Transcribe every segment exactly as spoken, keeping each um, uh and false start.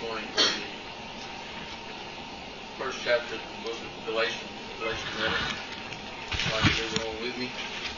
morning from the first chapter of the book of Galatians, Galatians letter. I'd like to read it all with me.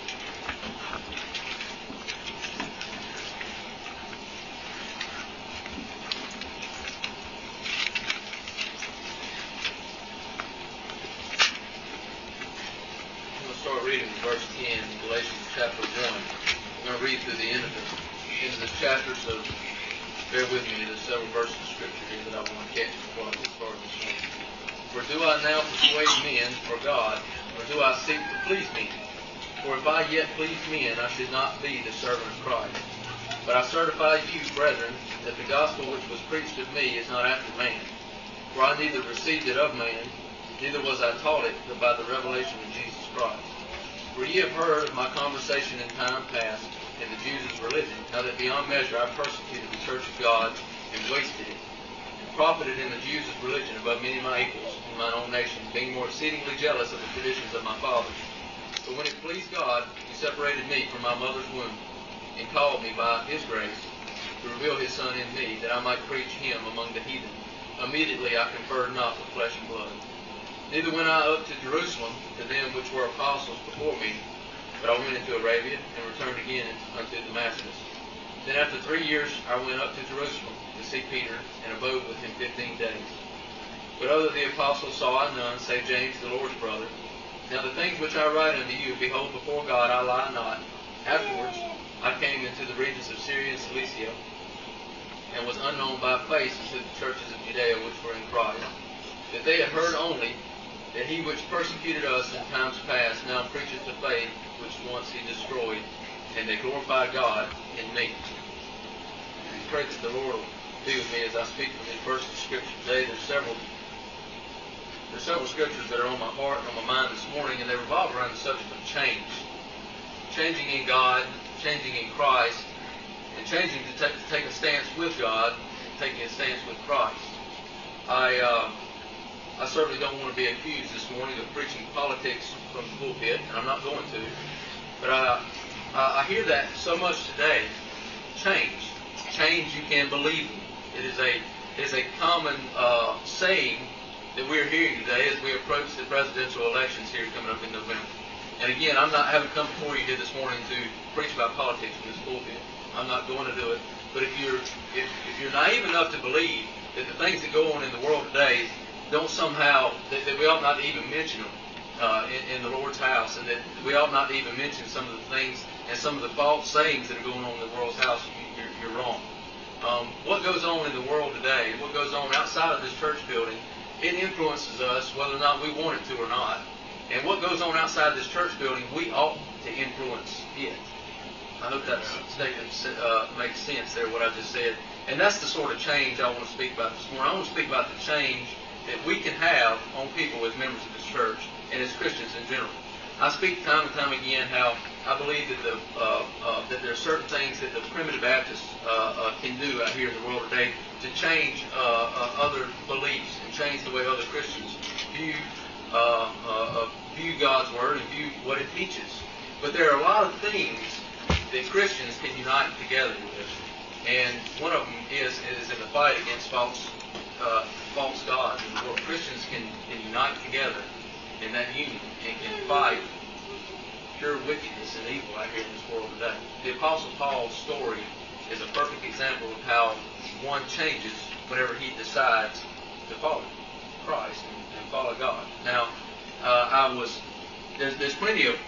I'm going to start reading verse ten in Galatians chapter one. I'm going to read through the end of the end of this chapter, so bear with me. There's several verses of scripture here that I want to catch before I get started this morning. For do I now persuade men for God, or do I seek to please men? For if I yet pleased men, I should not be the servant of Christ. But I certify you, brethren, that the gospel which was preached of me is not after man. For I neither received it of man, neither was I taught it, but by the revelation of Jesus Christ. For ye have heard of my conversation in time past in the Jews' religion, how that beyond measure I persecuted the church of God and wasted it, and profited in the Jews' religion above many of my equals in mine own nation, being more exceedingly jealous of the traditions of my fathers. But when it pleased God, he separated me from my mother's womb, and called me by his grace to reveal his Son in me, that I might preach him among the heathen. Immediately I conferred not with flesh and blood. Neither went I up to Jerusalem to them which were apostles before me, but I went into Arabia, and returned again unto Damascus. Then after three years I went up to Jerusalem to see Peter, and abode with him fifteen days. But other the apostles saw I none, save James the Lord's brother. Now the things which I write unto you, behold, before God I lie not. Afterwards I came into the regions of Syria and Cilicia, and was unknown by face unto the churches of Judea which were in Christ, that they had heard only that he which persecuted us in times past now preacheth the faith which once he destroyed, and they glorify God in me. I pray that the Lord will be with me as I speak from these verses of Scripture today. There's several there's several scriptures that are on my heart and on my mind this morning, and they revolve around the subject of change. Changing in God, changing in Christ, and changing to, take to take a stance with God, and taking a stance with Christ. I uh, I certainly don't want to be accused this morning of preaching politics from the pulpit, and I'm not going to. But I, I hear that so much today. Change. Change you can believe in. It is a, it is a common uh, saying that we're hearing today as we approach the presidential elections here coming up in November. And again, I'm not having come before you here this morning to preach about politics from this pulpit. I'm not going to do it. But if you're, if, if you're naive enough to believe that the things that go on in the world today don't somehow, that, that we ought not even mention them uh, in, in the Lord's house, and that we ought not even mention some of the things and some of the false sayings that are going on in the world's house, you, you're, you're wrong. Um, what goes on in the world today, what goes on outside of this church building, it influences us whether or not we want it to or not. And what goes on outside this church building, we ought to influence it. I hope that statement uh, makes sense there, what I just said. And that's the sort of change I want to speak about this morning. I want to speak about the change that we can have on people as members of this church and as Christians in general. I speak time and time again how I believe that the uh, uh, that there are certain things that the primitive Baptists uh, uh, can do out here in the world today to change uh, uh, other beliefs and change the way other Christians view uh, uh, view God's Word and view what it teaches. But there are a lot of things that Christians can unite together with, and one of them is is in the fight against false. Uh, false gods in the world. Christians can, can unite together in that union and can fight pure wickedness and evil out here in this world today. The Apostle Paul's story is a perfect example of how one changes whenever he decides to follow Christ and, and follow God. Now, uh, I was there's there's plenty of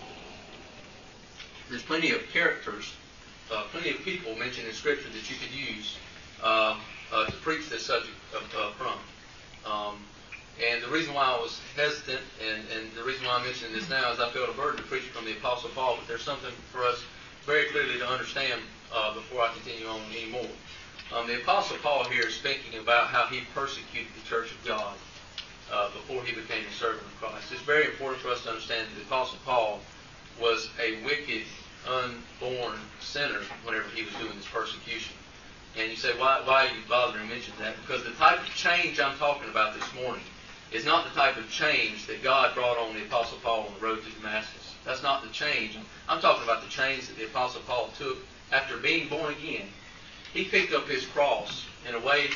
there's plenty of characters, uh, plenty of people mentioned in Scripture that you could use. Uh, Uh, to preach this subject of, uh, from. Um, and the reason why I was hesitant, and, and the reason why I'm mentioning this now, is I felt a burden to preach from the Apostle Paul, but there's something for us very clearly to understand uh, before I continue on anymore. Um, the Apostle Paul here is speaking about how he persecuted the church of God uh, before he became a servant of Christ. It's very important for us to understand that the Apostle Paul was a wicked, unborn sinner whenever he was doing this persecution. And you say, why, why are you bothering to mention that? Because the type of change I'm talking about this morning is not the type of change that God brought on the Apostle Paul on the road to Damascus. That's not the change. I'm talking about the change that the Apostle Paul took after being born again. He picked up his cross in a way in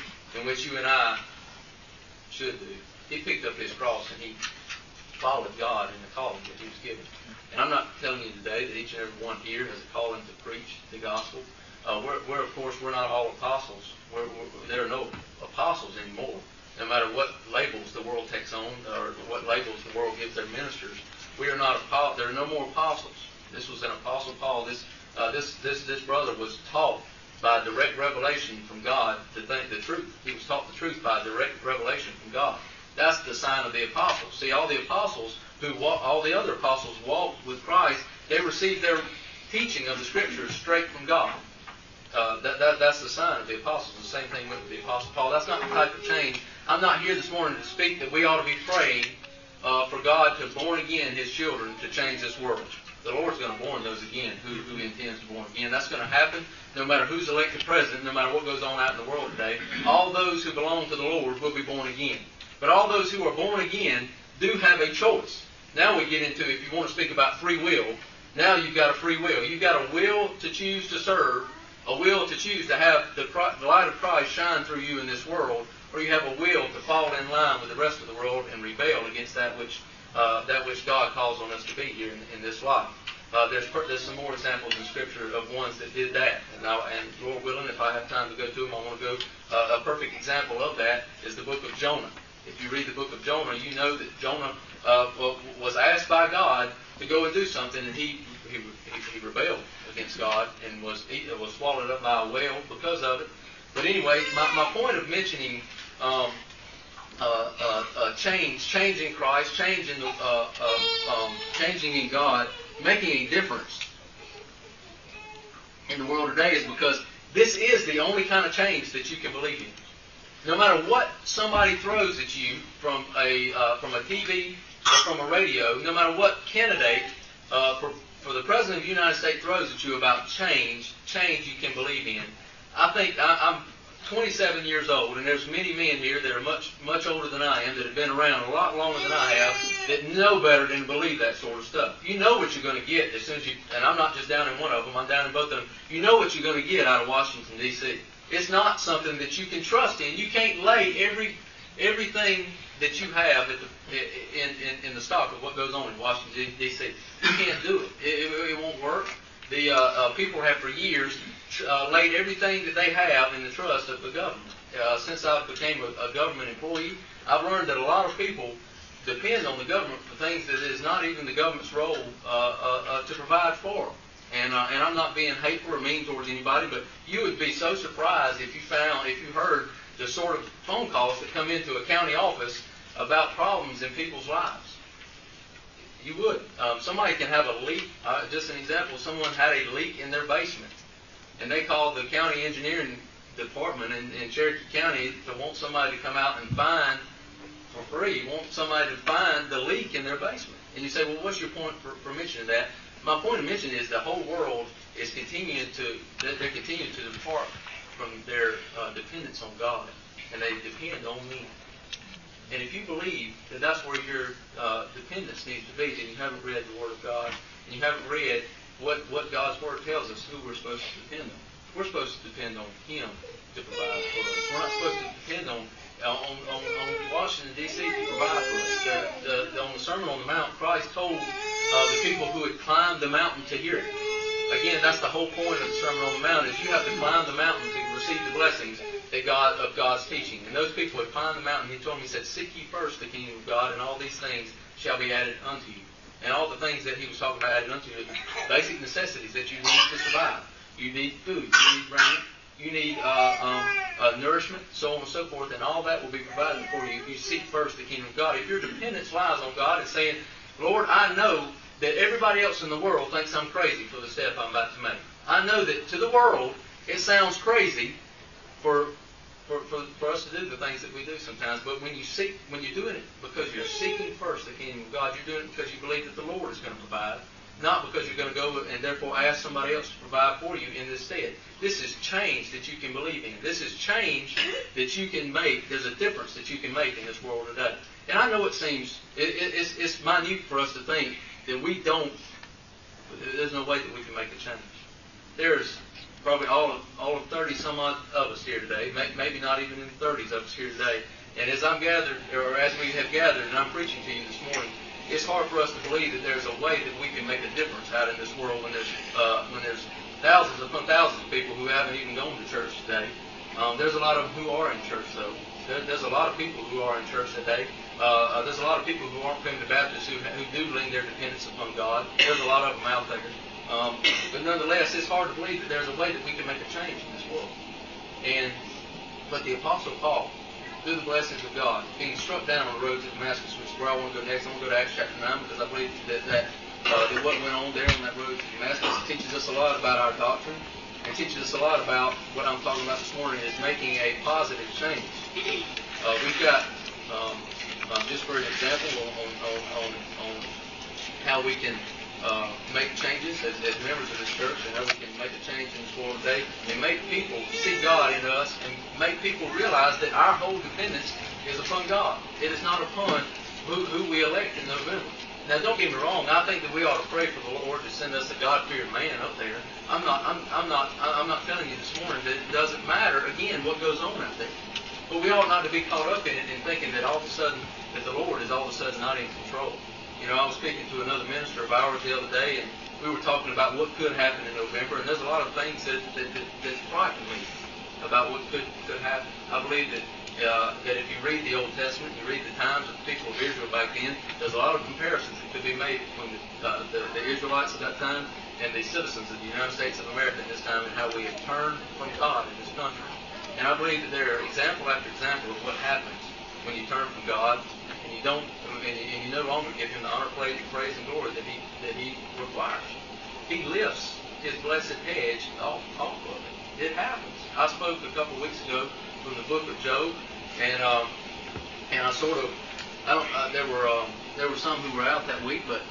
in which you and I should do. He picked up his cross and he followed God in the calling that he was given. And I'm not telling you today that each and every one here has a calling to preach the gospel. Uh, we're, we're, of course, we're not all apostles. We're, we're, there are no apostles anymore. No matter what labels the world takes on or what labels the world gives their ministers, we are not apostles. There are no more apostles. This was an apostle Paul. This, uh, this, this, this brother was taught by direct revelation from God to think the truth. He was taught the truth by direct revelation from God. That's the sign of the apostles. See, all the apostles who walk, all the other apostles walked with Christ, they received their teaching of the Scriptures straight from God. Uh, that, that, that's the sign of the apostles. The same thing with the apostle Paul. That's not the type of change. I'm not here this morning to speak that we ought to be praying uh, for God to born again His children to change this world. The Lord's going to born those again, who, who intends to born again. That's going to happen no matter who's elected president, no matter what goes on out in the world today. All those who belong to the Lord will be born again. But all those who are born again do have a choice. Now we get into, if you want to speak about free will, now you've got a free will. You've got a will to choose to serve, a will to choose to have the, the light of Christ shine through you in this world, or you have a will to fall in line with the rest of the world and rebel against that which uh, that which God calls on us to be here in, in this life. Uh, there's, there's some more examples in Scripture of ones that did that. And, I, and Lord willing, if I have time to go to them, I want to go. Uh, a perfect example of that is the book of Jonah. If you read the book of Jonah, you know that Jonah uh, was asked by God to go and do something, and he he, he, he rebelled against God and was he, was swallowed up by a whale because of it. But anyway, my, my point of mentioning um, uh, uh, uh, change, change in Christ, change in the, uh, uh, um, changing in God, making a difference in the world today is because this is the only kind of change that you can believe in. No matter what somebody throws at you from a uh, from a T V or from a radio, no matter what candidate uh, for, for the President of the United States throws at you about change, change you can believe in. I think I, I'm twenty-seven years old, and there's many men here that are much much older than I am that have been around a lot longer than I have that know better than to believe that sort of stuff. You know what you're going to get as soon as you, and I'm not just down in one of them, I'm down in both of them. You know what you're going to get out of Washington, D C It's not something that you can trust in. You can't lay every everything that you have at the, in, in, in the stock of what goes on in Washington, D C You can't do it. It, it, it won't work. The uh, uh, people have for years uh, laid everything that they have in the trust of the government. Uh, since I became a, a government employee, I've learned that a lot of people depend on the government for things that is not even the government's role uh, uh, uh, to provide for them. And, uh, and I'm not being hateful or mean towards anybody, but you would be so surprised if you found, if you heard the sort of phone calls that come into a county office about problems in people's lives. You would. Um, somebody can have a leak. Uh, just an example, someone had a leak in their basement, and they called the county engineering department in, in Cherokee County to want somebody to come out and find, for free, want somebody to find the leak in their basement. And you say, well, what's your point for, for mentioning that? My point of mentioning is the whole world is continuing to, they're continuing to depart from their uh, dependence on God, and they depend on me. And if you believe that that's where your uh, dependence needs to be, then you haven't read the Word of God, and you haven't read what, what God's Word tells us who we're supposed to depend on. We're supposed to depend on Him to provide for us. We're not supposed to depend on on, on, on Washington, D C to provide for us. The, the, the, on the Sermon on the Mount, Christ told uh, the people who had climbed the mountain to hear it. Again, that's the whole point of the Sermon on the Mount, is you have to climb the mountain to receive the blessings that God of God's teaching. And those people had climbed the mountain. He told them, He said, seek ye first the kingdom of God, and all these things shall be added unto you. And all the things that He was talking about added unto you, basic necessities that you need to survive. You need food, you need raiment, you need uh, um, uh, nourishment, so on and so forth, and all that will be provided for you if you seek first the kingdom of God. If your dependence lies on God and saying, Lord, I know that everybody else in the world thinks I'm crazy for the step I'm about to make. I know that to the world it sounds crazy for, for, for, for us to do the things that we do sometimes, but when you seek, when you're doing it because you're seeking first the kingdom of God, you're doing it because you believe that the Lord is going to provide, not because you're going to go and therefore ask somebody else to provide for you in this stead. This is change that you can believe in. This is change that you can make. There's a difference that you can make in this world today. And I know it seems, it, it, it's, it's minute for us to think that we don't, there's no way that we can make a change. There's probably all of all of thirty some odd of us here today, may, maybe not even in the thirties of us here today. And as I'm gathered, or as we have gathered, and I'm preaching to you this morning, it's hard for us to believe that there's a way that we can make a difference out in this world when there's uh, when there's thousands upon thousands of people who haven't even gone to church today. Um, there's a lot of them who are in church, though. There, there's a lot of people who are in church today. Uh, uh, there's a lot of people who aren't Primitive Baptists who, who do lean their dependence upon God. There's a lot of them out there. Um, but nonetheless, it's hard to believe that there's a way that we can make a change in this world. And but the Apostle Paul, through the blessings of God, being struck down on the road to Damascus, which is where I want to go next. I want to go to Acts chapter nine because I believe that, that, uh, that what went on there on that road to Damascus teaches us a lot about our doctrine and teaches us a lot about what I'm talking about this morning is making a positive change. Uh, we've got, um, um, just for an example, on, on, on, on how we can uh, make changes as, as members of this church and how we can make a change in this world today and make people see God in us and make people realize that our whole dependence is upon God. It is not upon who, who we elect in November. Now, don't get me wrong. I think that we ought to pray for the Lord to send us a God-fearing man up there. I'm not. I'm, I'm not. I'm not telling you this morning that it doesn't matter. Again, what goes on out there, but we ought not to be caught up in it and thinking that all of a sudden that the Lord is all of a sudden not in control. You know, I was speaking to another minister of ours the other day, and we were talking about what could happen in November, and there's a lot of things that that, that, that frighten me about what could could happen. I believe that. Uh, that if you read the Old Testament, you read the times of the people of Israel back then, there's a lot of comparisons that could be made between the, uh, the, the Israelites at that time and the citizens of the United States of America at this time and how we have turned from God in this country. And I believe that there are example after example of what happens when you turn from God and you don't, and you, and you no longer give Him the honor, praise, praise, and glory that He that He requires. He lifts His blessed hedge off, off of it. It happens. I spoke a couple of weeks ago from the book of Job, and um, and I sort of, I don't, uh, there were um, there were some who were out that week, but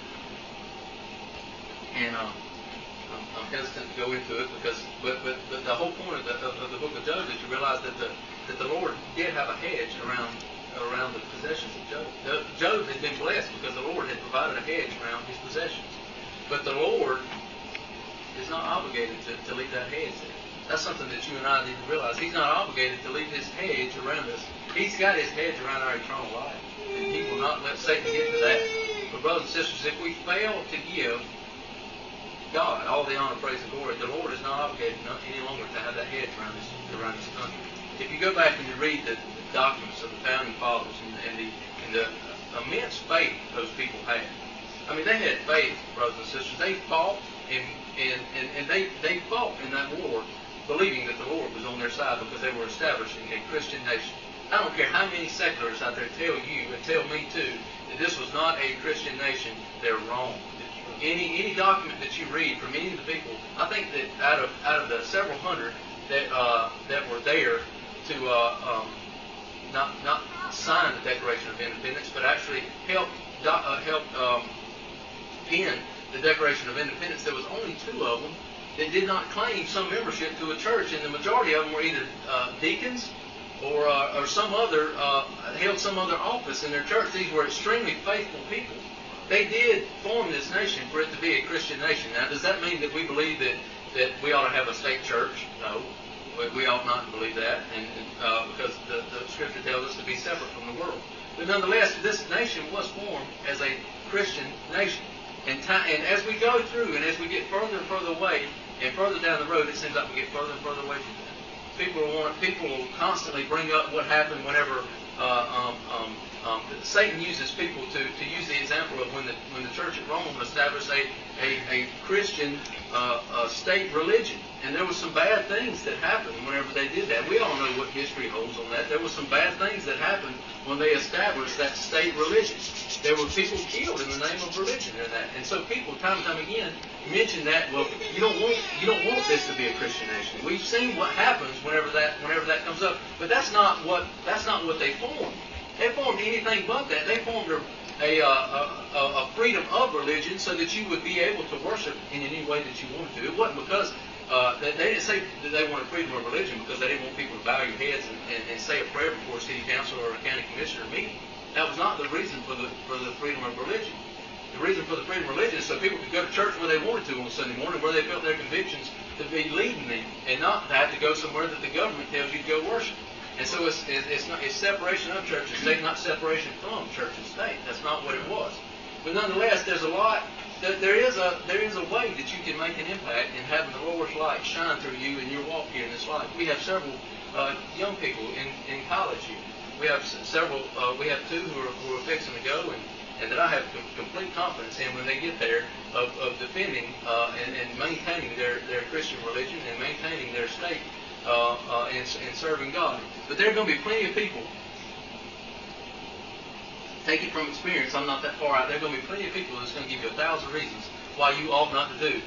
and um, I'm, I'm hesitant to go into it because, but but, but the whole point of the, of, of the book of Job is to realize that the that the Lord did have a hedge around around the possessions of Job. Job had been blessed because the Lord had provided a hedge around his possessions, but the Lord is not obligated to, to leave that hedge there. That's something that you and I need to realize. He's not obligated to leave His hedge around us. He's got His hedge around our eternal life. And He will not let Satan get to that. But brothers and sisters, if we fail to give God all the honor, praise, and glory, the Lord is not obligated not any longer to have that hedge around this, around this country. If you go back and you read the, the documents of the founding fathers and, and, the, and the immense faith those people had. I mean, they had faith, brothers and sisters. They fought, and, and, and, and they, they fought in that war believing that the Lord was on their side because they were establishing a Christian nation. I don't care how many secularists out there tell you and tell me too that this was not a Christian nation, they're wrong. Any any document that you read from any of the people, I think that out of out of the several hundred that uh, that were there to uh, um, not not sign the Declaration of Independence, but actually help uh, help um, pen the Declaration of Independence, there was only two of them that did not claim some membership to a church, and the majority of them were either uh, deacons or uh, or some other uh, held some other office in their church. These were extremely faithful people. They did form this nation for it to be a Christian nation. Now, does that mean that we believe that that we ought to have a state church? No, we, we ought not to believe that, and uh, because the, the Scripture tells us to be separate from the world. But nonetheless, this nation was formed as a Christian nation. And, time, and as we go through, and as we get further and further away, and further down the road, it seems like we get further and further away from that. People will want, people will constantly bring up what happened whenever uh, um, um, um, Satan uses people to, to use the example of when the when the Church at Rome established a a, a Christian uh, uh, state religion, and there were some bad things that happened whenever they did that. We all know what history holds on that. There were some bad things that happened when they established that state religion. There were people killed in the name of religion and that. And so people time and time again mention that, well, you don't want you don't want this to be a Christian nation. We've seen what happens whenever that whenever that comes up. But that's not what that's not what they formed. They formed anything but that. They formed a a, a, a, a freedom of religion so that you would be able to worship in any way that you wanted to. It wasn't because uh, they, they didn't say that they wanted freedom of religion because they didn't want people to bow your heads and, and, and say a prayer before a city council or a county commissioner meeting. That was not the reason for the for the freedom of religion. The reason for the freedom of religion is so people could go to church where they wanted to on Sunday morning, where they felt their convictions to be leading them, and not to have to go somewhere that the government tells you to go worship. And so it's, it's, not, it's separation of church and state, not separation from church and state. That's not what it was. But nonetheless, there's a lot, there is a there is a way that you can make an impact in having the Lord's light shine through you in your walk here in this life. We have several uh, young people in, in college here. We have several, uh, we have two who are, who are fixing to go, and, and that I have com- complete confidence in when they get there of, of defending uh, and, and maintaining their, their Christian religion and maintaining their state uh, uh, and, and serving God. But there are going to be plenty of people, take it from experience, I'm not that far out, there are going to be plenty of people that's going to give you a thousand reasons why you ought not to do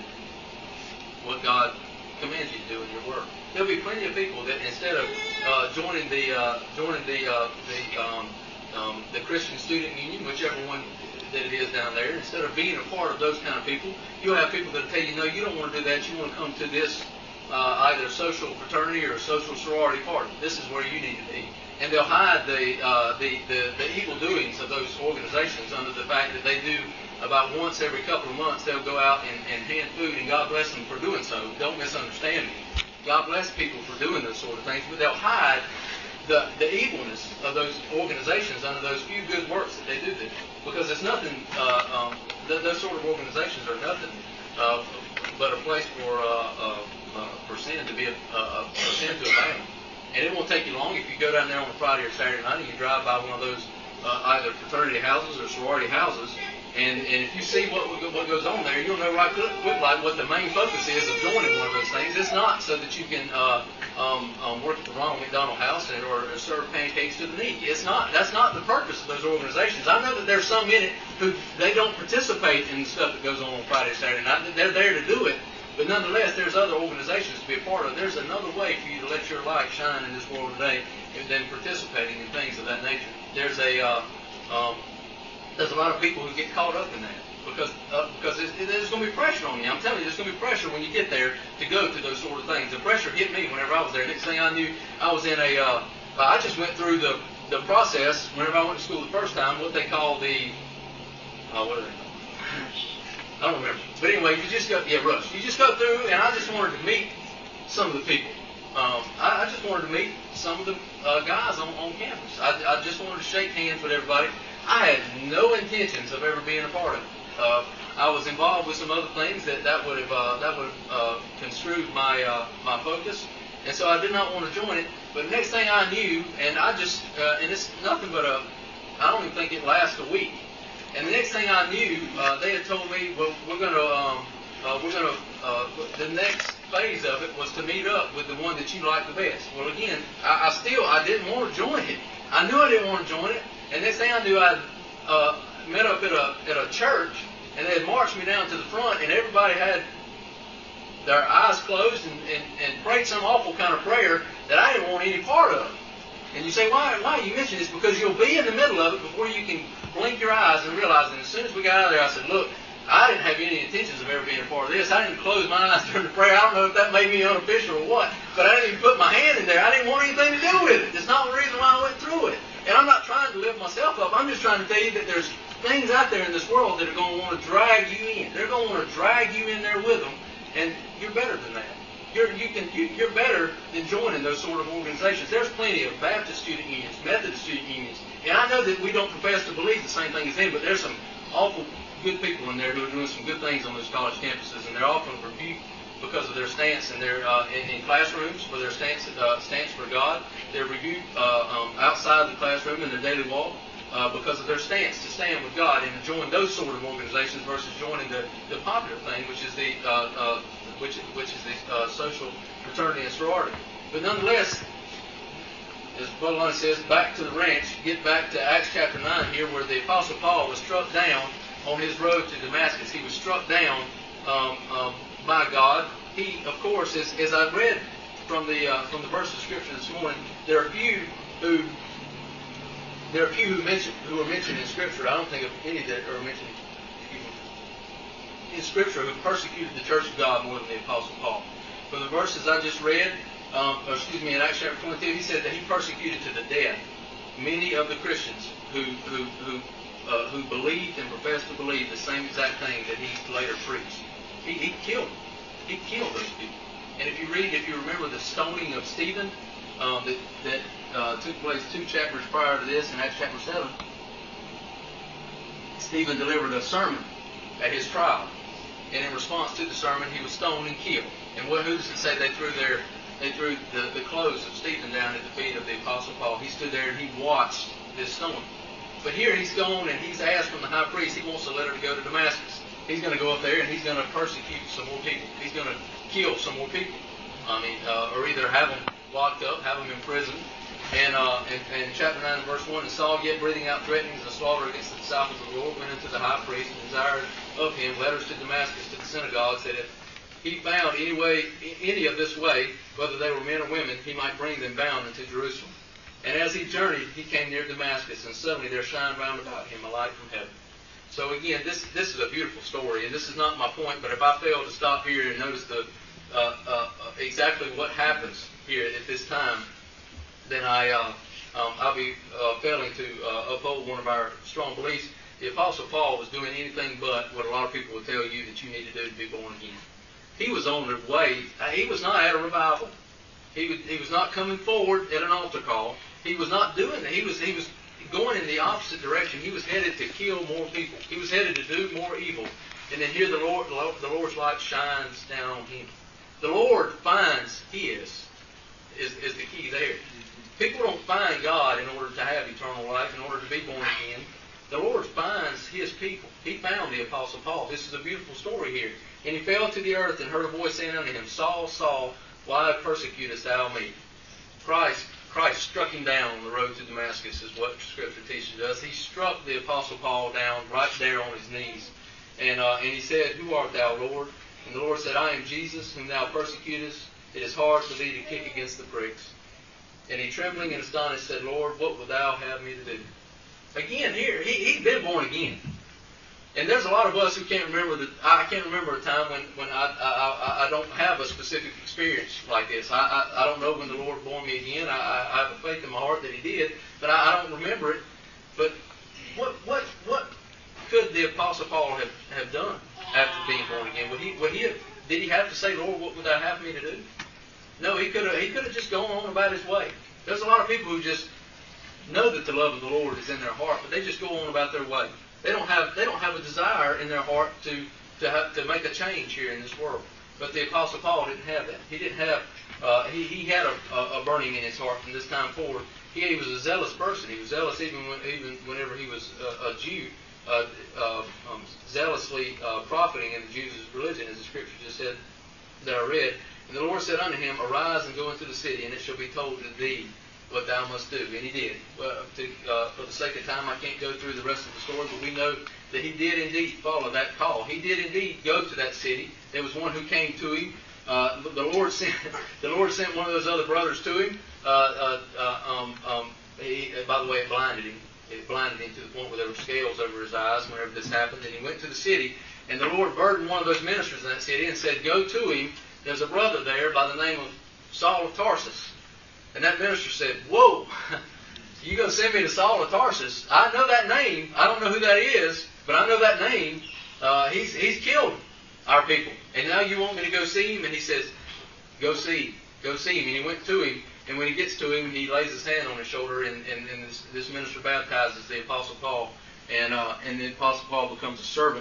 what God commands you to do in your work. There'll be plenty of people that instead of uh, joining the uh, joining the uh, the um, um, the Christian Student Union, whichever one that it is down there, instead of being a part of those kind of people, you'll have people that tell you, no, you don't want to do that. You want to come to this uh, either social fraternity or a social sorority party. This is where you need to be. And they'll hide the, uh, the, the, the evil doings of those organizations under the fact that they do about once every couple of months they'll go out and, and hand food, and God bless them for doing so. Don't misunderstand me. God bless people for doing those sort of things, but they'll hide the, the evilness of those organizations under those few good works that they do there. Because it's nothing, uh, um, th- those sort of organizations are nothing uh, but a place for, uh, uh, uh, for sin to be a, uh, for sin to abound. And it won't take you long if you go down there on a Friday or Saturday night and you drive by one of those uh, either fraternity houses or sorority houses, and, and if you see what what goes on there, you'll know right quick like what the main focus is of joining one of those things. It's not so that you can uh, um, um, work at the Ronald McDonald House and, or serve pancakes to the needy. It's not. That's not the purpose of those organizations. I know that there's some in it who they don't participate in the stuff that goes on on Friday or Saturday night. They're there to do it. But nonetheless, there's other organizations to be a part of. There's another way for you to let your light shine in this world today than participating in things of that nature. There's a uh, um, there's a lot of people who get caught up in that because uh, because it, it, there's going to be pressure on you. I'm telling you, there's going to be pressure when you get there to go to those sort of things. The pressure hit me whenever I was there. Next thing I knew, I was in a. Uh, I just went through the the process whenever I went to school the first time. What they call the uh, what are they called? I don't remember. But anyway, you just go, yeah, rush. You just go through, and I just wanted to meet some of the people. Um, I, I just wanted to meet some of the uh, guys on, on campus. I, I just wanted to shake hands with everybody. I had no intentions of ever being a part of it. Uh, I was involved with some other things that, that would have uh, that would have uh, construed my uh, my focus, and so I did not want to join it. But the next thing I knew, and I just uh, and it's nothing but a, I don't even think it lasts a week. And the next thing I knew, uh, they had told me, well, we're going to, um, uh, we're going to, uh, the next phase of it was to meet up with the one that you like the best. Well, again, I, I still, I didn't want to join it. I knew I didn't want to join it. And next thing I knew, I uh, met up at a at a church, and they had marched me down to the front, and everybody had their eyes closed and, and, and prayed some awful kind of prayer that I didn't want any part of. And you say, why, why you mention this? Because you'll be in the middle of it before you can blink your eyes and realize. And as soon as we got out of there, I said, look, I didn't have any intentions of ever being a part of this. I didn't close my eyes during the prayer. I don't know if that made me unofficial or what, but I didn't even put my hand in there. I didn't want anything to do with it. That's not the reason why I went through it. And I'm not trying to lift myself up. I'm just trying to tell you that there's things out there in this world that are going to want to drag you in. They're going to want to drag you in there with them, and you're better than that. You're, you can, you, you're better than joining those sort of organizations. There's plenty of Baptist student unions, Methodist student unions, and I know that we don't profess to believe the same thing as them, but there's some awful good people in there who are doing some good things on those college campuses, and they're often rebuked because of their stance in their uh, in, in classrooms for their stance uh, stance for God. They're rebuked uh, um, outside the classroom in their daily walk uh, because of their stance to stand with God and to join those sort of organizations versus joining the, the popular thing, which is the uh, uh, which which is the uh, social fraternity and sorority. But nonetheless, as Brother Lonnie says, back to the ranch, get back to Acts chapter nine here, where the Apostle Paul was struck down on his road to Damascus. He was struck down um, um, by God. He, of course, as, as I read from the uh, from the verse of Scripture this morning, there are a few who there are a few who mention who are mentioned in Scripture. I don't think of any that are mentioned in Scripture who persecuted the church of God more than the Apostle Paul. From the verses I just read, um, or excuse me, in Acts chapter twenty-two, he said that he persecuted to the death many of the Christians who who, who uh, who believed and professed to believe the same exact thing that he later preached. He, he killed them. He killed those people. And if you read, if you remember the stoning of Stephen, um, that, that uh, took place two chapters prior to this in Acts chapter seven, Stephen delivered a sermon at his trial. And in response to the sermon, he was stoned and killed. And what, who does it say they threw their, they threw the, the clothes of Stephen down at the feet of the Apostle Paul? He stood there and he watched this stoning. But here he's gone and he's asked from the high priest, he wants a letter to go to Damascus. He's going to go up there and he's going to persecute some more people. He's going to kill some more people. I mean, uh, or either have them locked up, have them in prison. And uh, in, in chapter nine, verse one, and Saul, yet breathing out threatenings and slaughter against the disciples of the Lord, went unto the high priest and desired of him letters to Damascus to the synagogues, that if he found any way, any of this way, whether they were men or women, he might bring them bound into Jerusalem. And as he journeyed, he came near Damascus, and suddenly there shined round about him a light from heaven. So again, this this is a beautiful story, and this is not my point, but if I fail to stop here and notice the uh, uh, exactly what happens here at this time, then I, uh, um, I'll be uh, failing to uh, uphold one of our strong beliefs. The Apostle Paul was doing anything but what a lot of people will tell you that you need to do to be born again. He was on the way. He was not at a revival. He was, he was not coming forward at an altar call. He was not doing that. He was, he was going in the opposite direction. He was headed to kill more people. He was headed to do more evil. And then here the Lord, the Lord's light shines down on him. The Lord finds his, is, is the key there. People don't find God in order to have eternal life, in order to be born again. The Lord finds his people. He found the Apostle Paul. This is a beautiful story here. And he fell to the earth and heard a voice saying unto him, Saul, Saul, why persecutest thou me? Christ, Christ struck him down on the road to Damascus, is what Scripture teaches us. He struck the Apostle Paul down right there on his knees. And, uh, and he said, Who art thou, Lord? And the Lord said, I am Jesus, whom thou persecutest. It is hard for thee to kick against the pricks. And he, trembling and astonished, said, Lord, what wilt thou have me to do? Again, here, he, he'd been born again. And there's a lot of us who can't remember, the, I can't remember a time when, when I, I, I don't have a specific experience like this. I, I, I don't know when the Lord born me again. I, I have a faith in my heart that he did, but I, I don't remember it. But what what what could the Apostle Paul have, have done after being born again? Would he, would he have, did he have to say, Lord, what would thou have me to do? No, he could have he could have just gone on about his way. There's a lot of people who just know that the love of the Lord is in their heart, but they just go on about their way. They don't have they don't have a desire in their heart to to have, to make a change here in this world. But the Apostle Paul didn't have that. He didn't have uh, he he had a, a, a burning in his heart from this time forward. He, he was a zealous person. He was zealous even when, even whenever he was a, a Jew, uh, uh, um, zealously uh, profiting in the Jews' religion, as the Scripture just said that I read. And the Lord said unto him, Arise and go into the city, and it shall be told to thee what thou must do. And he did. Well, to, uh, for the sake of time, I can't go through the rest of the story, but we know that he did indeed follow that call. He did indeed go to that city. There was one who came to him. Uh, the Lord sent the Lord sent one of those other brothers to him. Uh, uh, uh, um, um, he, by the way, it blinded him. It blinded him to the point where there were scales over his eyes whenever this happened. And he went to the city, and the Lord burdened one of those ministers in that city and said, Go to him. There's a brother there by the name of Saul of Tarsus. And that minister said, Whoa, you going to send me to Saul of Tarsus? I know that name. I don't know who that is, but I know that name. Uh, he's he's killed our people. And now you want me to go see him? And he says, Go see. Go see him. And he went to him. And when he gets to him, he lays his hand on his shoulder, and, and, and this, this minister baptizes the Apostle Paul. And, uh, and the Apostle Paul becomes a servant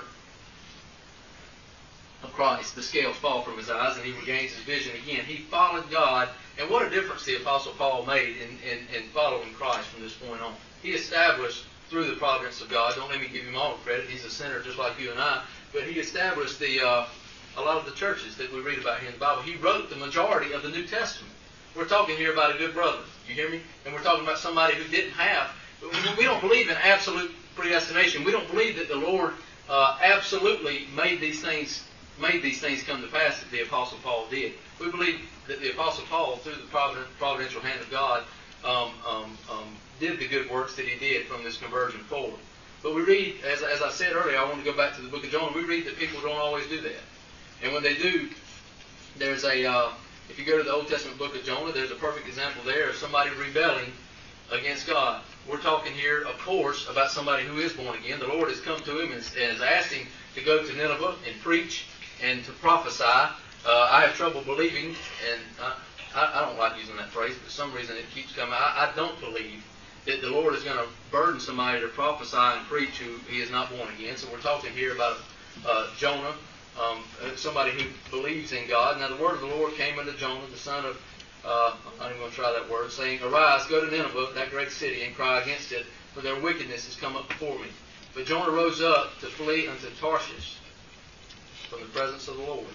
of Christ. The scales fall from his eyes, and he regains his vision again. He followed God, and what a difference the Apostle Paul made in, in, in following Christ from this point on. He established, through the providence of God, don't let me give him all the credit, he's a sinner just like you and I, but he established the uh, a lot of the churches that we read about here in the Bible. He wrote the majority of the New Testament. We're talking here about a good brother, you hear me? And we're talking about somebody who didn't have, we don't believe in absolute predestination. We don't believe that the Lord uh, absolutely made these things made these things come to pass that the Apostle Paul did. We believe that the Apostle Paul, through the provident, providential hand of God, um, um, um, did the good works that he did from this conversion forward. But we read, as, as I said earlier, I want to go back to the book of Jonah, we read that people don't always do that. And when they do, there's a, uh, if you go to the Old Testament book of Jonah, there's a perfect example there of somebody rebelling against God. we're talking here, of course, about somebody who is born again. The Lord has come to him and has asked him to go to Nineveh and preach and to prophesy. Uh, I have trouble believing, and I, I, I don't like using that phrase, but for some reason it keeps coming. I, I don't believe that the Lord is going to burden somebody to prophesy and preach who he is not born again. So we're talking here about uh, Jonah, um, somebody who believes in God. Now the word of the Lord came unto Jonah, the son of, uh, I'm not even going to try that word, saying, Arise, go to Nineveh, that great city, and cry against it, for their wickedness has come up before me. But Jonah rose up to flee unto Tarshish from the presence of the Lord.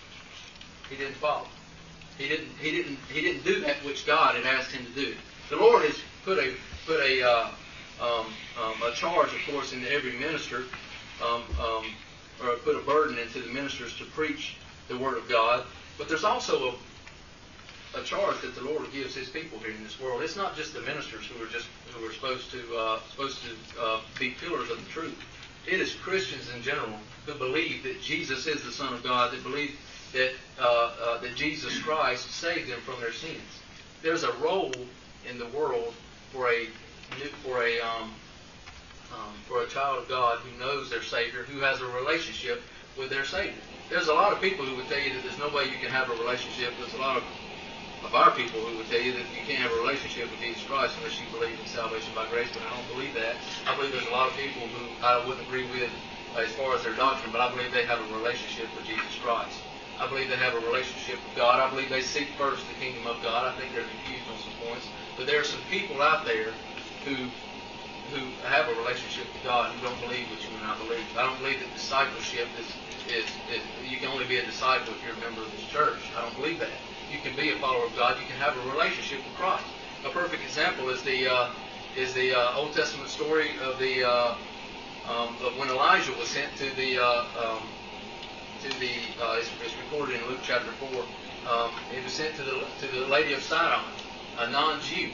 He didn't follow. He didn't. He didn't. He didn't do that which God had asked him to do. The Lord has put a put a uh, um, um, a charge, of course, into every minister, um, um, or put a burden into the ministers to preach the Word of God. But there's also a, a charge that the Lord gives His people here in this world. It's not just the ministers who are just who are supposed to uh, supposed to uh, be pillars of the truth. It is Christians in general who believe that Jesus is the Son of God, that believe that uh, uh, that Jesus Christ saved them from their sins. There's a role in the world for a for a um, um, for a child of God who knows their Savior, who has a relationship with their Savior. There's a lot of people who would tell you that there's no way you can have a relationship. There's a lot of of our people who would tell you that you can't have a relationship with Jesus Christ unless you believe in salvation by grace, but I don't believe that. I believe there's a lot of people who I wouldn't agree with uh, as far as their doctrine, but I believe they have a relationship with Jesus Christ. I believe they have a relationship with God. I believe they seek first the kingdom of God. I think they're confused on some points. But there are some people out there who who have a relationship with God who don't believe what you and I believe. I don't believe that discipleship is, is, is you can only be a disciple if you're a member of this church. I don't believe that. You can be a follower of God. You can have a relationship with Christ. A perfect example is the uh, is the uh, Old Testament story of the uh, um, of when Elijah was sent to the uh, um, to the uh, it's, it's recorded in Luke chapter four. Um, he was sent to the to the lady of Sidon, a non-Jew,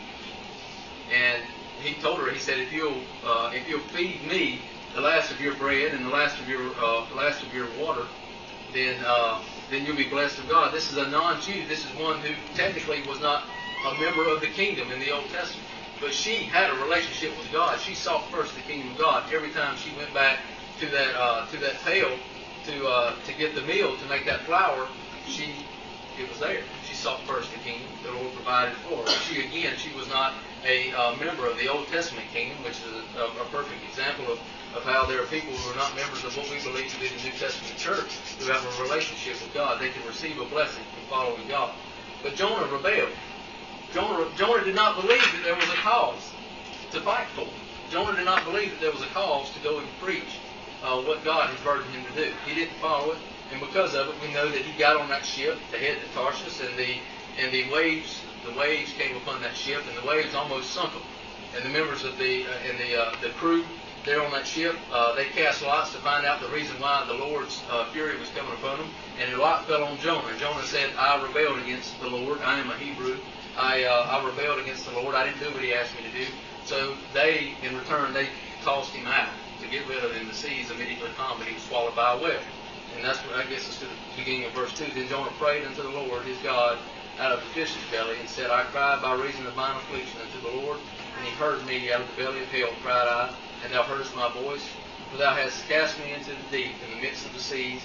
and he told her, he said, if you'll uh, if you'll feed me the last of your bread and the last of your uh, the last of your water, then uh, then you'll be blessed of God. This is a non-Jew. This is one who technically was not a member of the kingdom in the Old Testament. But she had a relationship with God. She sought first the kingdom of God. Every time she went back to that uh, to that pail to uh, to get the meal, to make that flour, she it was there. She sought first the kingdom. The Lord provided for her. She again, she was not a uh, member of the Old Testament kingdom, which is a, a, a perfect example of of how there are people who are not members of what we believe to be the New Testament church who have a relationship with God. They can receive a blessing from following God. But Jonah rebelled. Jonah, Jonah did not believe that there was a cause to fight for. Jonah did not believe that there was a cause to go and preach uh, what God had burdened him to do. He didn't follow it, and because of it, we know that he got on that ship to head to Tarshish, and the and the waves the waves came upon that ship, and the waves almost sunk him. And the members of the uh, and the uh, the crew there on that ship, uh, they cast lots to find out the reason why the Lord's uh, fury was coming upon them. And the lot fell on Jonah. Jonah said, I rebelled against the Lord. I am a Hebrew. I, uh, I rebelled against the Lord. I didn't do what he asked me to do. So they, in return, they tossed him out to get rid of him. The seas immediately calmed, but he was swallowed by a whale. And that's what I guess is to the beginning of verse two. Then Jonah prayed unto the Lord his God out of the fish's belly, and said, I cried by reason of mine affliction unto the Lord, and he heard me out of the belly of hell, cried I, and thou heardest my voice. For thou hast cast me into the deep, in the midst of the seas,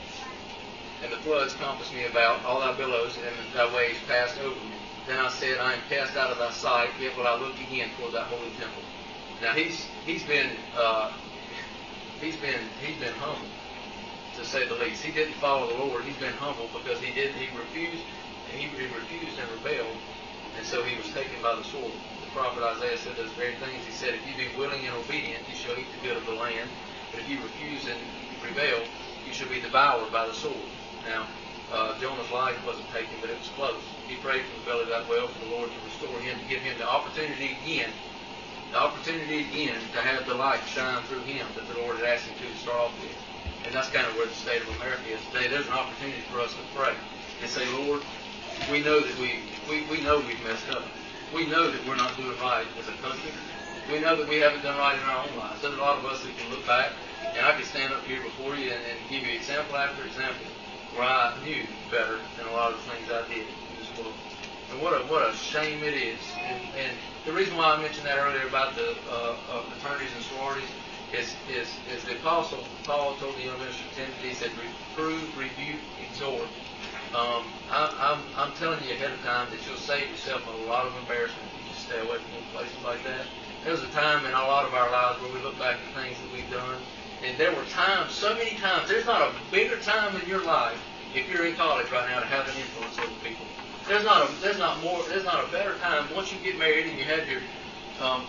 and the floods compassed me about, all thy billows and thy waves passed over me. Then I said, I am cast out of thy sight, yet will I look again toward thy holy temple. Now he's he's been uh, he's been he's been humble, to say the least. He didn't follow the Lord. He's been humble because he did he refused he, he refused and rebelled, and so he was taken by the sword. Prophet Isaiah said those very things. He said, if you be willing and obedient, you shall eat the good of the land. But if you refuse and rebel, you shall be devoured by the sword. Now, uh, Jonah's life wasn't taken, but it was close. He prayed from the belly of that whale for the Lord to restore him, to give him the opportunity again, the opportunity again to have the light shine through him that the Lord had asked him to, to start off with. And that's kind of where the state of America is today. There's an opportunity for us to pray and say, Lord, we know that we, we, we know we've messed up. We know that we're not doing right as a country. We know that we haven't done right in our own lives. There's a lot of us who can look back, and I can stand up here before you and, and give you example after example where I knew better than a lot of the things I did in this world. And what a what a shame it is. And, and the reason why I mentioned that earlier about the uh, uh, fraternities and sororities is, is is the Apostle Paul told the young minister Timothy, he said, reprove, rebuke, exhort. Um, I, I'm I'm telling you ahead of time that you'll save yourself a lot of embarrassment if you just stay away from places like that. There was a time in a lot of our lives where we look back at things that we've done, and there were times, so many times. There's not a bigger time in your life if you're in college right now to have an influence over people. There's not a there's not more there's not a better time once you get married and you have your um,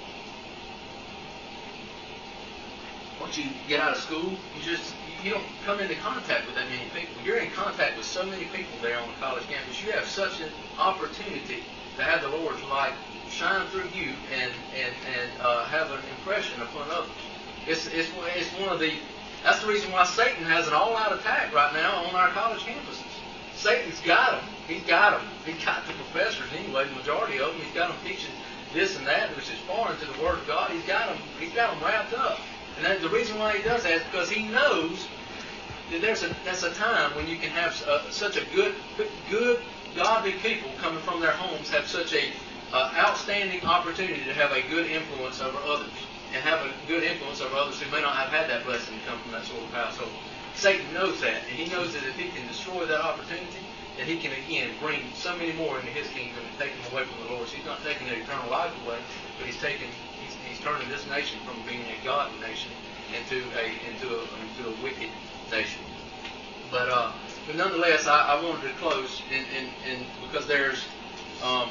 once you get out of school, you just you don't come into contact with that many people. You're in contact with so many people there on the college campus. You have such an opportunity to have the Lord's light shine through you and and and uh, have an impression upon others. It's it's it's one of the that's the reason why Satan has an all-out attack right now on our college campuses. Satan's got them. He's got them. He's got the professors anyway. The majority of them. He's got them teaching this and that, which is foreign to the Word of God. He's got them. He's got them wrapped up. And that, the reason why he does that is because he knows that there's a that's a time when you can have uh, such a good, good, godly people coming from their homes have such a uh, outstanding opportunity to have a good influence over others and have a good influence over others who may not have had that blessing to come from that sort of household. Satan knows that, and he knows that if he can destroy that opportunity, that he can again bring so many more into his kingdom and take them away from the Lord. So he's not taking their eternal life away, but he's taking he's, he's turning this nation from being a godly nation into a into a into a wicked nation. But uh, but nonetheless, I, I wanted to close in, in, in because there's um,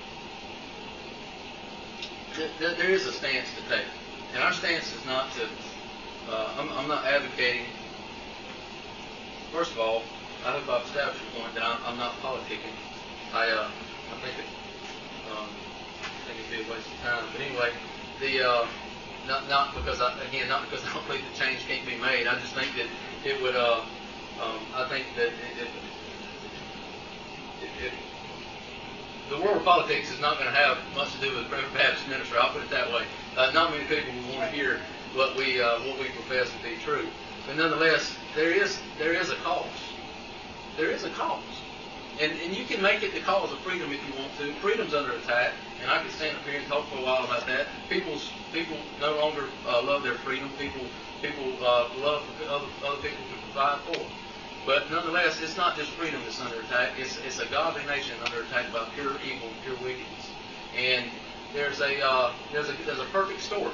th- th- there is a stance to take, and our stance is not to. Uh, I'm, I'm not advocating. First of all, I hope I've established the point that I'm, I'm not politicking. I uh, I think it um, I think it'd be a waste of time. But anyway, the uh, not not because I, again not because I don't believe that change can't be made. I just think that it would. Uh, um, I think that it, it, it, it, the world of politics is not going to have much to do with Primitive Baptist ministry. I'll put it that way. Uh, not many people will want to hear what we uh, what we profess to be true. But nonetheless, there is there is a cause. There is a cause. And and you can make it the cause of freedom if you want to. Freedom's under attack, and I could stand up here and talk for a while about that. People's people no longer uh, love their freedom. People people uh, love other, other people to provide for. But nonetheless, it's not just freedom that's under attack. It's it's a godly nation under attack by pure evil, pure wickedness. And there's a uh, there's a there's a perfect story,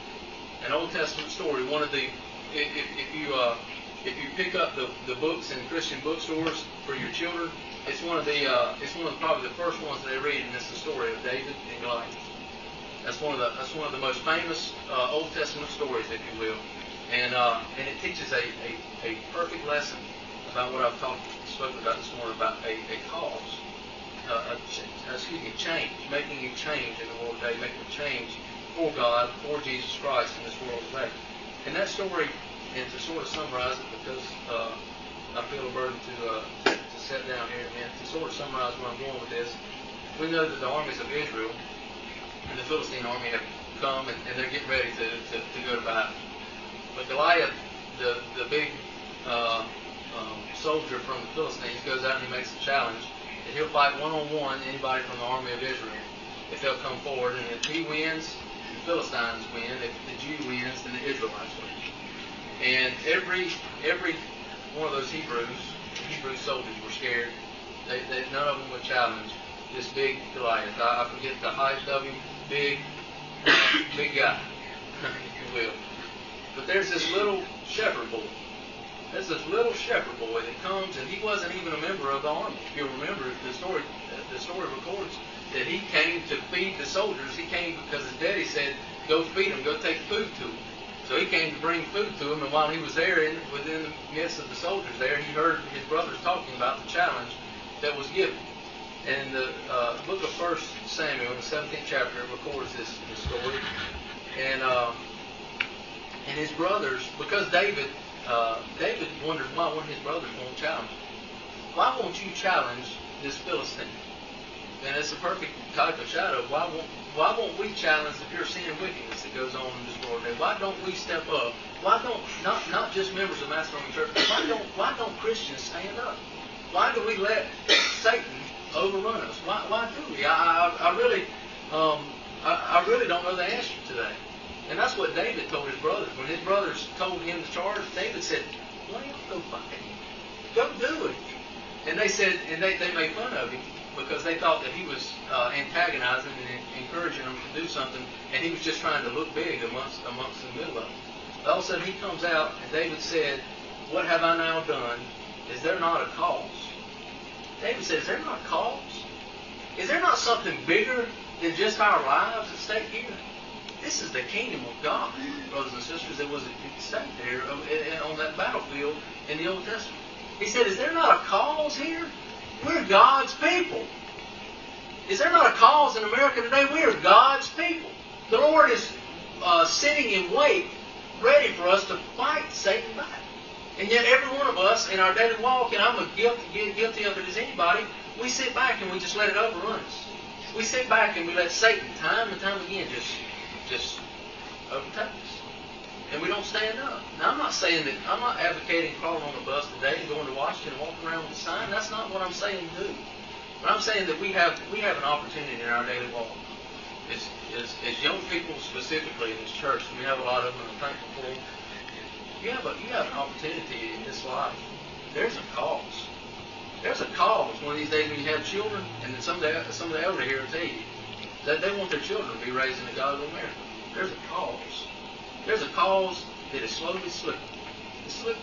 an Old Testament story. One of the if, if you uh, if you pick up the, the books in Christian bookstores for your children, it's one of the uh, it's one of the, probably the first ones they read, and it's the story of David and Goliath. That's one of the that's one of the most famous uh, Old Testament stories, if you will, and uh, and it teaches a, a, a perfect lesson about what I've talked spoken about this morning about a, a cause, uh, a, excuse me, change, making a change in the world today, making a change for God, for Jesus Christ in this world today. And that story, and to sort of summarize it, because uh, I feel a burden to, uh, to to sit down here, and to sort of summarize where I'm going with this, we know that the armies of Israel and the Philistine army have come, and, and they're getting ready to, to, to go to battle. But Goliath, the the big uh, um, soldier from the Philistines, goes out and he makes a challenge that he'll fight one-on-one anybody from the army of Israel if they'll come forward, and if he wins, the Philistines win. If the Jew wins, then the Israelites win. And every every one of those Hebrews, Hebrew soldiers were scared. They, they, none of them would challenge this big Goliath. I, I forget the height of him, big, uh, big guy, if you will. But there's this little shepherd boy. There's this little shepherd boy that comes, and he wasn't even a member of the army. If you remember, the story the story records that he came to feed the soldiers. He came because his daddy said, go feed them, go take food to them. So he came to bring food to them, and while he was there, in, within the midst of the soldiers there, he heard his brothers talking about the challenge that was given. And the uh, book of First Samuel, in the seventeenth chapter, it records this, this story. And uh, and his brothers, because David, uh, David wondered why one of his brothers won't challenge him. Why won't you challenge this Philistine? And it's a perfect type of shadow. Why won't why won't we challenge the pure sin and wickedness that goes on in this world today? Why don't we step up? Why don't not not just members of Macedonian Church? Why don't why don't Christians stand up? Why do we let Satan overrun us? Why, why do we? I, I, I really, um, I, I really don't know the answer to that. And that's what David told his brothers. When his brothers told him to charge, David said, "Why don't go fight? Go do it." And they said, and they, they made fun of him because they thought that he was uh, antagonizing and encouraging them to do something, and he was just trying to look big amongst amongst the middle of them. All of a sudden he comes out, and David said, "What have I now done? Is there not a cause?" David said, "Is there not a cause? Is there not something bigger than just our lives at stake here? This is the kingdom of God, brothers and sisters, that was at stake there on that battlefield in the Old Testament." He said, "Is there not a cause here? We're God's people. Is there not a cause in America today? We are God's people. The Lord is uh, sitting in wait, ready for us to fight Satan back. And yet every one of us in our daily walk, and I'm as guilty, guilty of it as anybody, we sit back and we just let it overrun us. We sit back and we let Satan time and time again just, just overtake us. And we don't stand up. Now, I'm not saying that, I'm not advocating crawling on the bus today and going to Washington and walking around with a sign. That's not what I'm saying to do. But I'm saying that we have we have an opportunity in our daily walk. As, as, as young people specifically in this church, we have a lot of them, and I'm thankful for them. You have, a, you have an opportunity in this life. There's a cause. There's a cause one of these days when you have children, and then some of the, some of the elder here will tell you that they want their children to be raised in the godly America. There's a cause. There's a cause that is slowly slipping. It's slipping.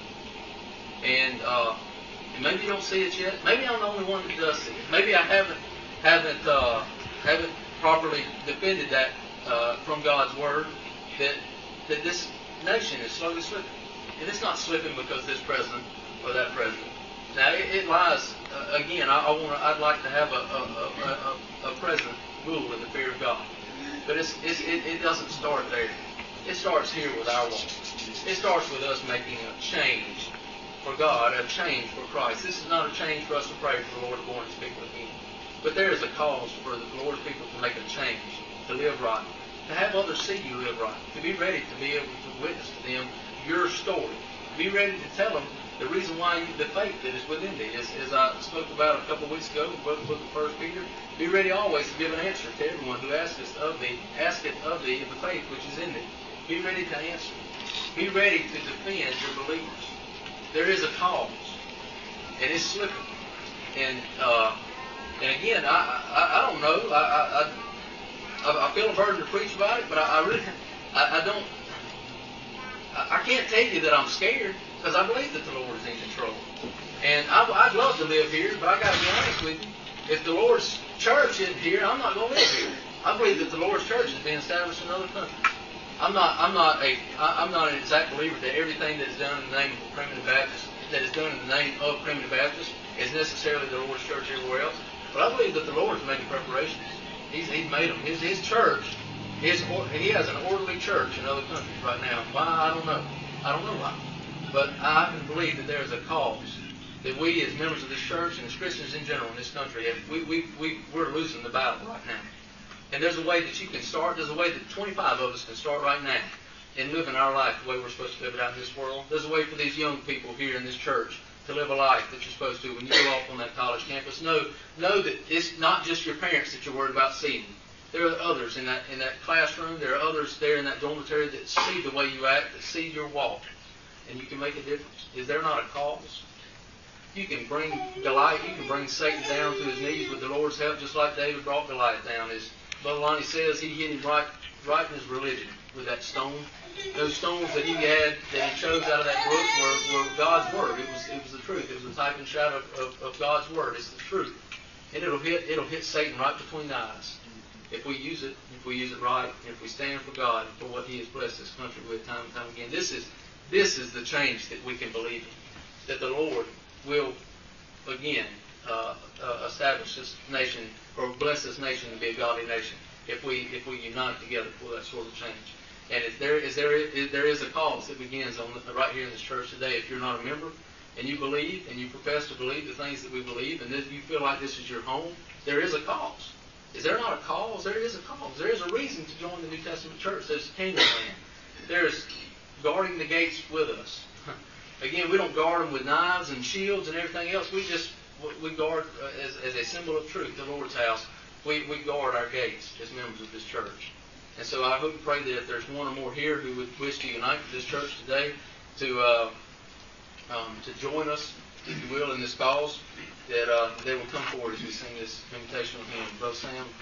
And, uh, and maybe you don't see it yet. Maybe I'm the only one that does see it. Maybe I haven't haven't uh, haven't properly defended that uh, from God's Word, that that this nation is slowly slipping. And it's not slipping because this president or that president. Now, it, it lies, uh, again, I, I wanna, I'd like to have a, a, a, a, a president rule in the fear of God. But it's, it's, it, it doesn't start there. It starts here with our walk. It starts with us making a change for God, a change for Christ. This is not a change for us to pray for the Lord to born His people again. But there is a cause for the Lord's people to make a change, to live right, to have others see you live right, to be ready to be able to witness to them your story, to be ready to tell them the reason why you, the faith that is within thee. As, as I spoke about a couple of weeks ago in the book of First Peter, be ready always to give an answer to everyone who asketh of thee, asketh of thee the faith which is in thee. Be ready to answer. Be ready to defend your believers. There is a cause, and it's slipping. And uh, and again, I, I I don't know. I I I feel a burden to preach about it, but I, I really I, I don't. I, I can't tell you that I'm scared because I believe that the Lord is in control. And I, I'd love to live here, but I got to be honest with you. If the Lord's church isn't here, I'm not going to live here. I believe that the Lord's church is being established in other countries. I'm not. I'm not a. I'm not an exact believer that everything that is done in the name of Primitive Baptist, that is done in the name of Primitive Baptist, is necessarily the Lord's church everywhere else. But I believe that the Lord is making preparations. He's He's made them. His His church. His He has an orderly church in other countries right now. Why? I don't know. I don't know why. But I can believe that there is a cause that we, as members of this church and as Christians in general in this country, have, we we we we're losing the battle right now. And there's a way that you can start. There's a way that twenty-five of us can start right now in living our life the way we're supposed to live it out in this world. There's a way for these young people here in this church to live a life that you're supposed to when you go off on that college campus. Know, know that it's not just your parents that you're worried about seeing. There are others in that in that classroom. There are others there in that dormitory that see the way you act, that see your walk, and you can make a difference. Is there not a cause? You can bring Goliath. You can bring Satan down to his knees with the Lord's help, just like David brought Goliath down. His Brother Lonnie says he hit him right, right in his religion with that stone. Those stones that he had, that he chose out of that brook, were, were God's word. It was, it was the truth. It was a type and shadow of, of, of God's word. It's the truth, and it'll hit, it'll hit Satan right between the eyes if we use it, if we use it right, and if we stand for God and for what He has blessed this country with time and time again. This is, this is the change that we can believe in. That the Lord will again. Uh, uh, establish this nation or bless this nation to be a godly nation if we if we unite together for that sort of change. And if there is there is, there is a cause that begins on the, right here in this church today. If you're not a member and you believe and you profess to believe the things that we believe, and that you feel like this is your home, there is a cause. Is there not a cause? There is a cause. There is a reason to join the New Testament church. There's kingdom land. There's guarding the gates with us. Again, we don't guard them with knives and shields and everything else. We just we guard, uh, as, as a symbol of truth, the Lord's house, we, we guard our gates as members of this church. And so I hope and pray that if there's one or more here who would wish to unite with this church today, to uh, um, to join us, if you will, in this cause, that uh, they will come forward as we sing this invitational hymn. Brother Sam.